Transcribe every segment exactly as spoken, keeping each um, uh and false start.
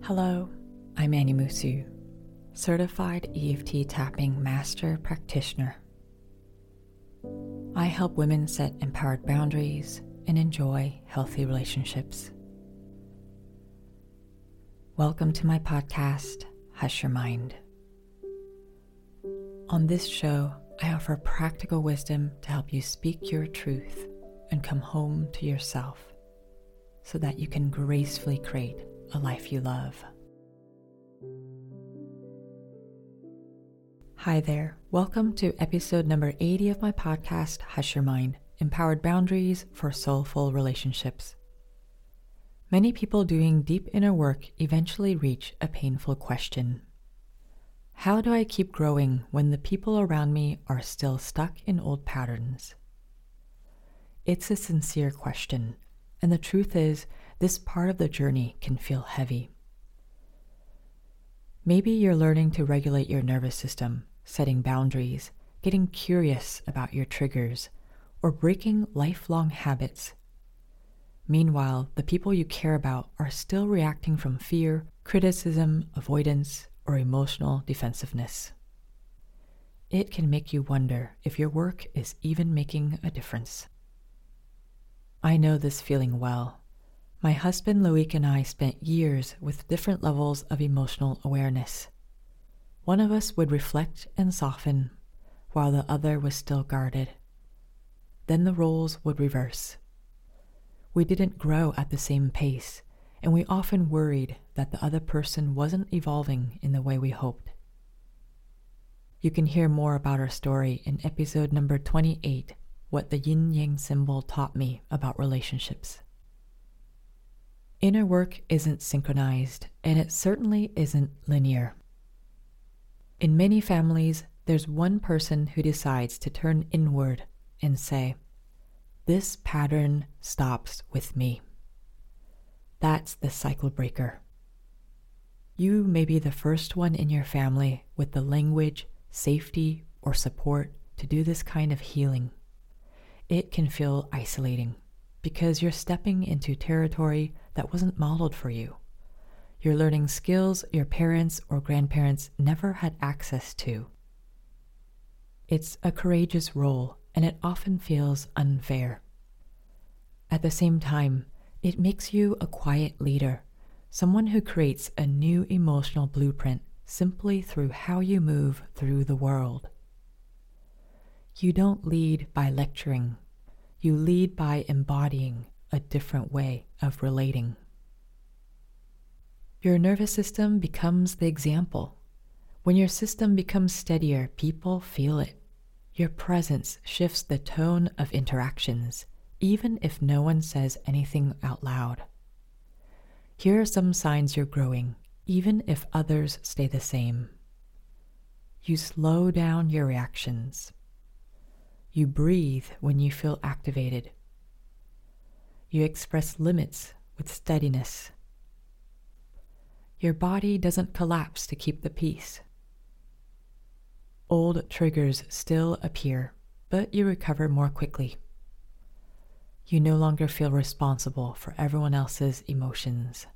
Hello, I'm Annie Musu, certified E F T tapping master practitioner. I help women set empowered boundaries and enjoy healthy relationships. Welcome to my podcast, Hush Your Mind. On this show, I offer practical wisdom to help you speak your truth and come home to yourself so that you can gracefully create a life you love. Hi there, welcome to episode number eighty of my podcast, Hush Your Mind, Empowered Boundaries for Soulful Relationships. Many people doing deep inner work eventually reach a painful question. How do I keep growing when the people around me are still stuck in old patterns? It's a sincere question, and the truth is, this part of the journey can feel heavy. Maybe you're learning to regulate your nervous system, setting boundaries, getting curious about your triggers, or breaking lifelong habits. Meanwhile, the people you care about are still reacting from fear, criticism, avoidance, or emotional defensiveness. It can make you wonder if your work is even making a difference. I know this feeling well. My husband Loic and I spent years with different levels of emotional awareness. One of us would reflect and soften, while the other was still guarded. Then the roles would reverse. We didn't grow at the same pace, and we often worried that the other person wasn't evolving in the way we hoped. You can hear more about our story in episode number twenty-eight, What the Yin-Yang Symbol Taught Me About Relationships. Inner work isn't synchronized, and it certainly isn't linear. In many families, there's one person who decides to turn inward and say, "This pattern stops with me." That's the cycle breaker. You may be the first one in your family with the language, safety, or support to do this kind of healing. It can feel isolating because you're stepping into territory that wasn't modeled for you. You're learning skills your parents or grandparents never had access to. It's a courageous role, and it often feels unfair. At the same time, it makes you a quiet leader, someone who creates a new emotional blueprint simply through how you move through the world. You don't lead by lecturing. You lead by embodying a different way of relating. Your nervous system becomes the example. When your system becomes steadier, people feel it. Your presence shifts the tone of interactions, even if no one says anything out loud. Here are some signs you're growing, even if others stay the same. You slow down your reactions. You breathe when you feel activated. You express limits with steadiness. Your body doesn't collapse to keep the peace. Old triggers still appear, but you recover more quickly. You no longer feel responsible for everyone else's emotions.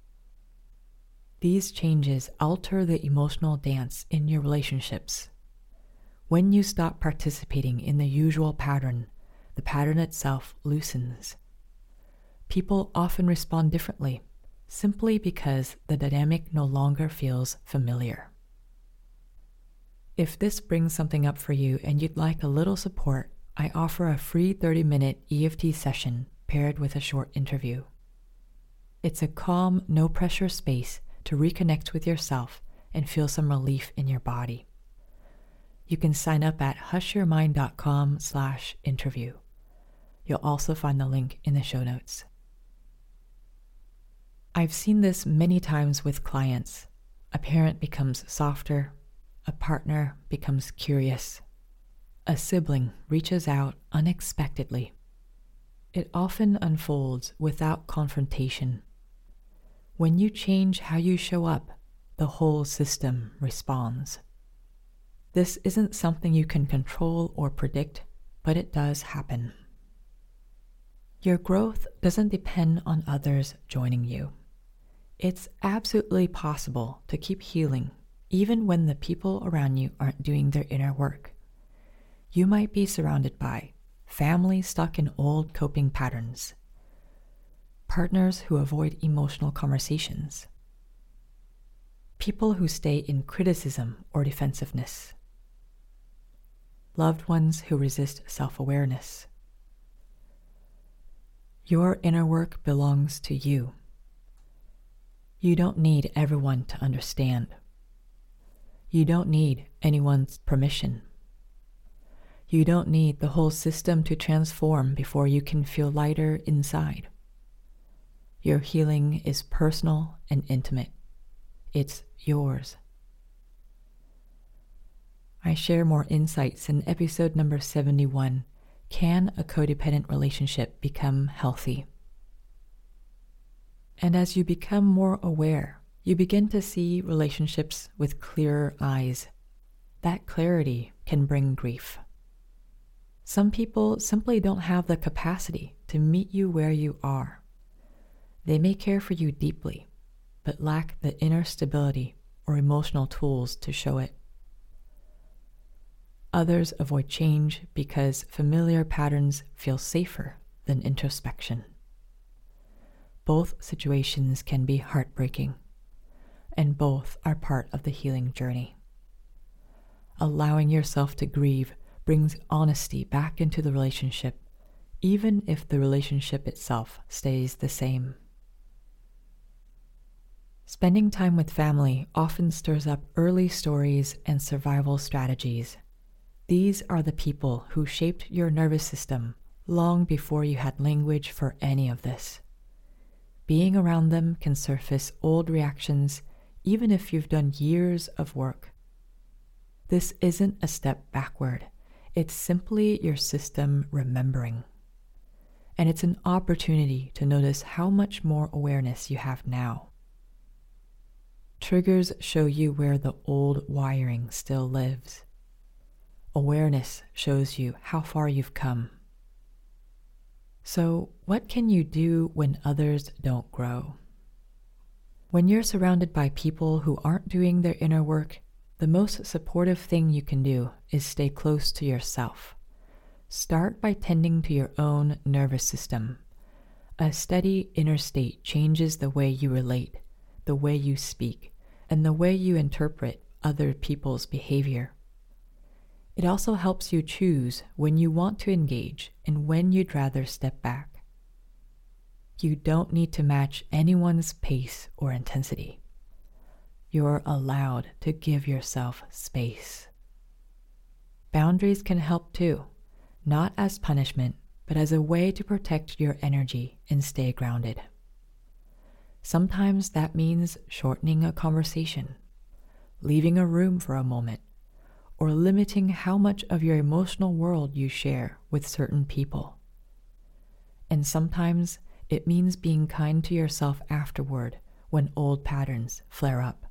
These changes alter the emotional dance in your relationships. When you stop participating in the usual pattern, the pattern itself loosens. People often respond differently, simply because the dynamic no longer feels familiar. If this brings something up for you and you'd like a little support, I offer a free thirty-minute E F T session paired with a short interview. It's a calm, no-pressure space to reconnect with yourself and feel some relief in your body. You can sign up at hushyourmind.com slash interview. You'll also find the link in the show notes. I've seen this many times with clients. A parent becomes softer, a partner becomes curious, a sibling reaches out unexpectedly. It often unfolds without confrontation. When you change how you show up, the whole system responds. This isn't something you can control or predict, but it does happen. Your growth doesn't depend on others joining you. It's absolutely possible to keep healing even when the people around you aren't doing their inner work. You might be surrounded by families stuck in old coping patterns, partners who avoid emotional conversations, people who stay in criticism or defensiveness, loved ones who resist self-awareness. Your inner work belongs to you. You don't need everyone to understand. You don't need anyone's permission. You don't need the whole system to transform before you can feel lighter inside. Your healing is personal and intimate. It's yours. I share more insights in episode number seventy-one, Can a Codependent Relationship Become Healthy? And as you become more aware, you begin to see relationships with clearer eyes. That clarity can bring grief. Some people simply don't have the capacity to meet you where you are. They may care for you deeply, but lack the inner stability or emotional tools to show it. Others avoid change because familiar patterns feel safer than introspection. Both situations can be heartbreaking, and both are part of the healing journey. Allowing yourself to grieve brings honesty back into the relationship, even if the relationship itself stays the same. Spending time with family often stirs up early stories and survival strategies. These are the people who shaped your nervous system long before you had language for any of this. Being around them can surface old reactions even if you've done years of work. This isn't a step backward. It's simply your system remembering. And it's an opportunity to notice how much more awareness you have now. Triggers show you where the old wiring still lives. Awareness shows you how far you've come. So, what can you do when others don't grow? When you're surrounded by people who aren't doing their inner work, the most supportive thing you can do is stay close to yourself. Start by tending to your own nervous system. A steady inner state changes the way you relate, the way you speak, and the way you interpret other people's behavior. It also helps you choose when you want to engage and when you'd rather step back. You don't need to match anyone's pace or intensity. You're allowed to give yourself space. Boundaries can help too, not as punishment, but as a way to protect your energy and stay grounded. Sometimes that means shortening a conversation, leaving a room for a moment, or limiting how much of your emotional world you share with certain people. And sometimes it means being kind to yourself afterward when old patterns flare up.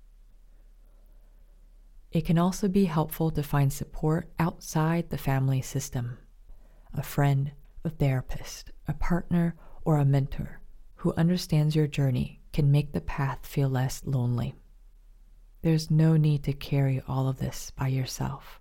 It can also be helpful to find support outside the family system. A friend, a therapist, a partner, or a mentor who understands your journey can make the path feel less lonely. There's no need to carry all of this by yourself.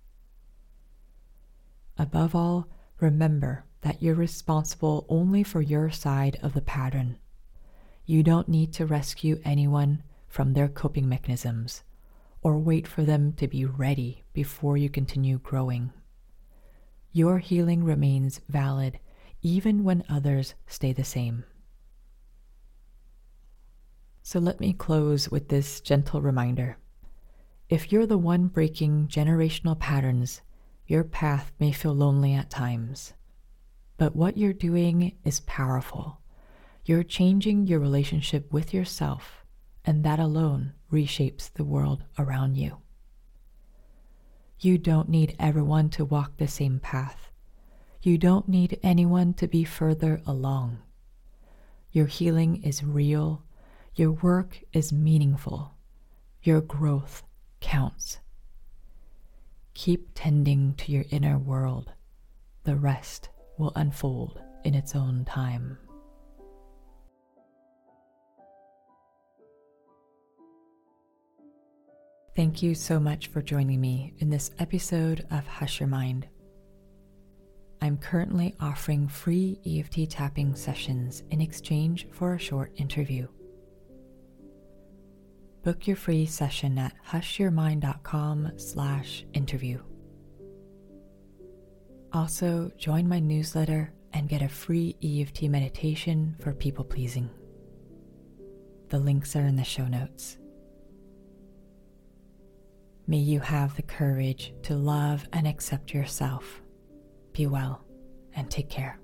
Above all, remember that you're responsible only for your side of the pattern. You don't need to rescue anyone from their coping mechanisms or wait for them to be ready before you continue growing. Your healing remains valid even when others stay the same. So let me close with this gentle reminder. If you're the one breaking generational patterns, your path may feel lonely at times. But what you're doing is powerful. You're changing your relationship with yourself, and that alone reshapes the world around you. You don't need everyone to walk the same path. You don't need anyone to be further along. Your healing is real. Your work is meaningful. Your growth counts. Keep tending to your inner world. The rest will unfold in its own time. Thank you so much for joining me in this episode of Hush Your Mind. I'm currently offering free E F T tapping sessions in exchange for a short interview. Book your free session at hushyourmind.com slash interview. Also, join my newsletter and get a free E F T meditation for people pleasing. The links are in the show notes. May you have the courage to love and accept yourself. Be well and take care.